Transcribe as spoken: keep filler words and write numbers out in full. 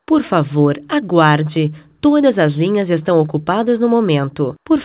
Por favor, aguarde. Todas as linhas estão ocupadas no momento. Por